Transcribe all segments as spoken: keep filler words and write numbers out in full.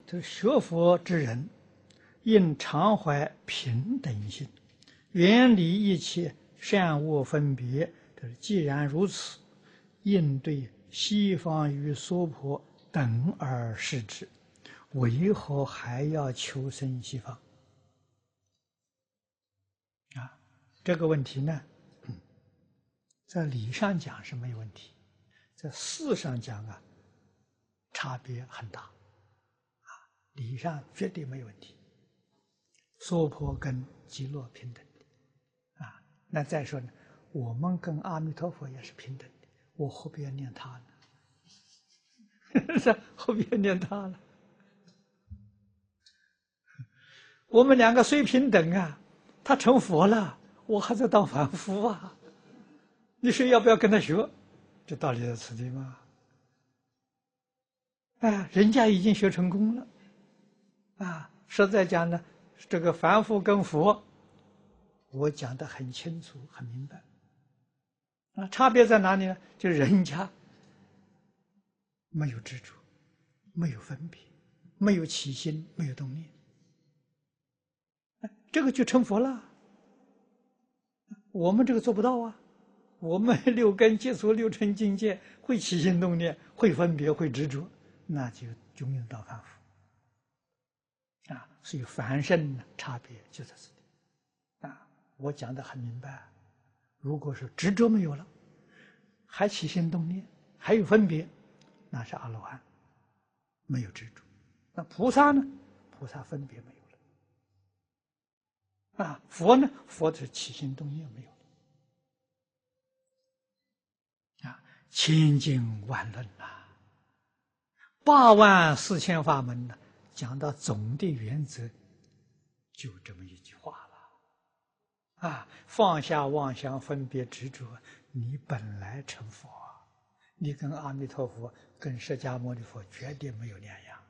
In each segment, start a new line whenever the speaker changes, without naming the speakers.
这学佛之人，应常怀平等心，远离一切善恶分别。既然如此，应对西方与娑婆等而视之，为何还要求生西方？啊，这个问题呢，在理上讲是没有问题，在事上讲啊，差别很大。啊，理上绝对没有问题。娑婆跟极乐平等的，啊，那再说呢，我们跟阿弥陀佛也是平等的，我何必要念他呢？是何必要念他呢？我们两个虽平等啊，他成佛了，我还在当凡夫啊。你说要不要跟他学？这道理在此地嘛。哎，人家已经学成功了，啊，实在讲呢，这个凡夫跟佛，我讲得很清楚、很明白。啊，差别在哪里呢？就是人家没有执着，没有分别，没有起心，没有动念，这个就成佛了。我们这个做不到啊。我们六根接触六尘境界，会起心动念，会分别，会执着，那就永远到凡夫。啊，所以凡圣呢，差别就在这里。啊，我讲得很明白。如果是执着没有了，还起心动念，还有分别，那是阿罗汉，没有执着。那菩萨呢？菩萨分别没有了。啊，佛呢？佛是起心动念没有了。啊，千经万论呐，八万四千法门呢，讲到总的原则，就这么一句话了。啊，放下妄想分别执着，你本来成佛，你跟阿弥陀佛、跟释迦牟尼佛绝对没有两样。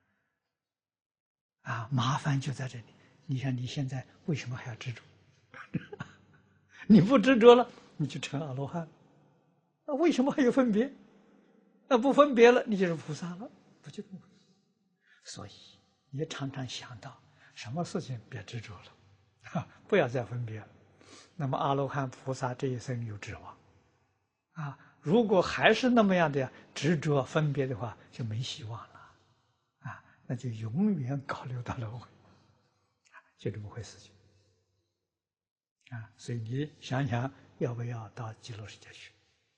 啊，麻烦就在这里。你看你现在为什么还要执着？你不执着了，你就成阿罗汉了。那为什么还有分别？那不分别了，你就是菩萨了，不就这么回事？所以你常常想到什么事情别执着了，哈，不要再分别了。那么阿罗汉菩萨这一生有指望啊！如果还是那么样的执着分别的话，就没希望了啊！那就永远搞六道轮回，就这么回事情啊！所以你想想，要不要到极乐世界去？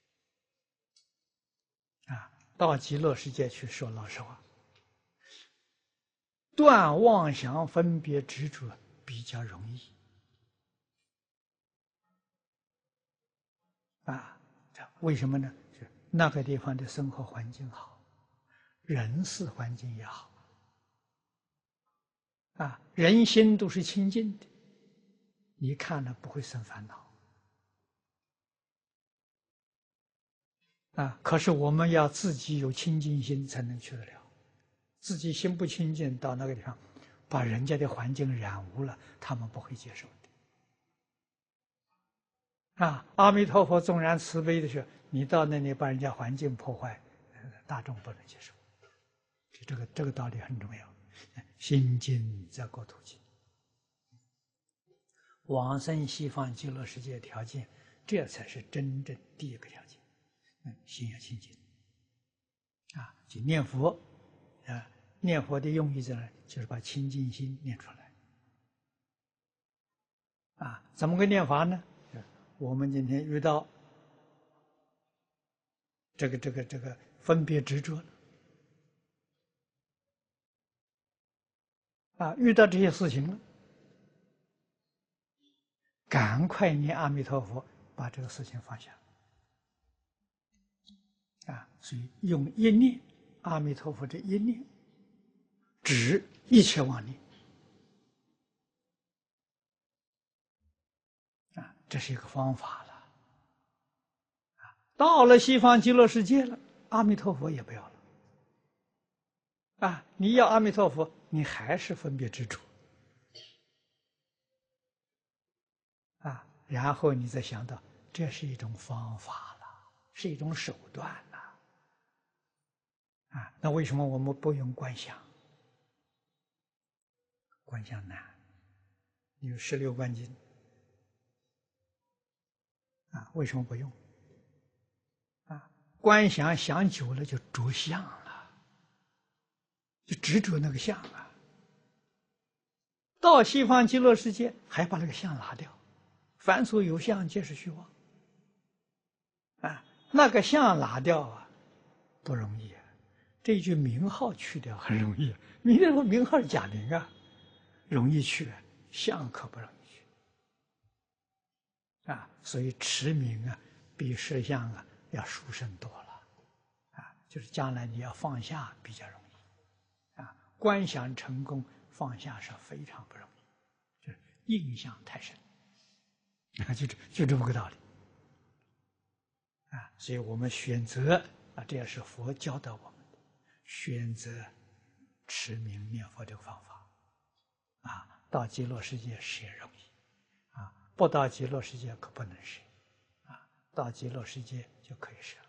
啊，到极乐世界去，说老实话，断妄想分别执着比较容易。啊，为什么呢？是那个地方的生活环境好，人事环境也好，啊，人心都是清净的，你看了不会生烦恼。啊，可是我们要自己有清净心才能去得了，自己心不清净，到那个地方，把人家的环境染污了，他们不会接受的。啊，阿弥陀佛纵然慈悲的时候，你到那里把人家环境破坏，大众不能接受。这个这个道理很重要，心净则国土净。往生西方极乐世界条件，这才是真正第一个条件。嗯，心要清净。啊，就念佛，啊，念佛的用意在哪？就是把清净心念出来。啊，怎么个念法呢？我们今天遇到这个这个这个分别执着了，啊，遇到这些事情了，赶快念阿弥陀佛，把这个事情放下。啊，所以用一念阿弥陀佛的一念，止一切妄念。啊，这是一个方法了。啊，到了西方极乐世界了，阿弥陀佛也不要了。啊，你要阿弥陀佛，你还是分别执着。啊，然后你再想到，这是一种方法了，是一种手段了。啊，那为什么我们不用观想？ 观想难。有十六观经啊，为什么不用？啊，观想想久了就着相了，就执着那个相啊。到西方极乐世界还把那个相拿掉，凡所有相，皆是虚妄。啊，那个相拿掉啊，不容易啊。这句名号去掉很容易，你认为名号是假名啊，容易去，相可不容易去。啊，所以持名啊，比摄像啊要殊胜多了。啊，就是将来你要放下比较容易。啊，观想成功放下是非常不容易，就是印象太深。啊，就这就这么个道理。啊，所以我们选择啊，这也是佛教导我们的，选择持名念佛这个方法。啊，到极乐世界是也容易，啊，不到极乐世界可不能舍，啊，到极乐世界就可以舍。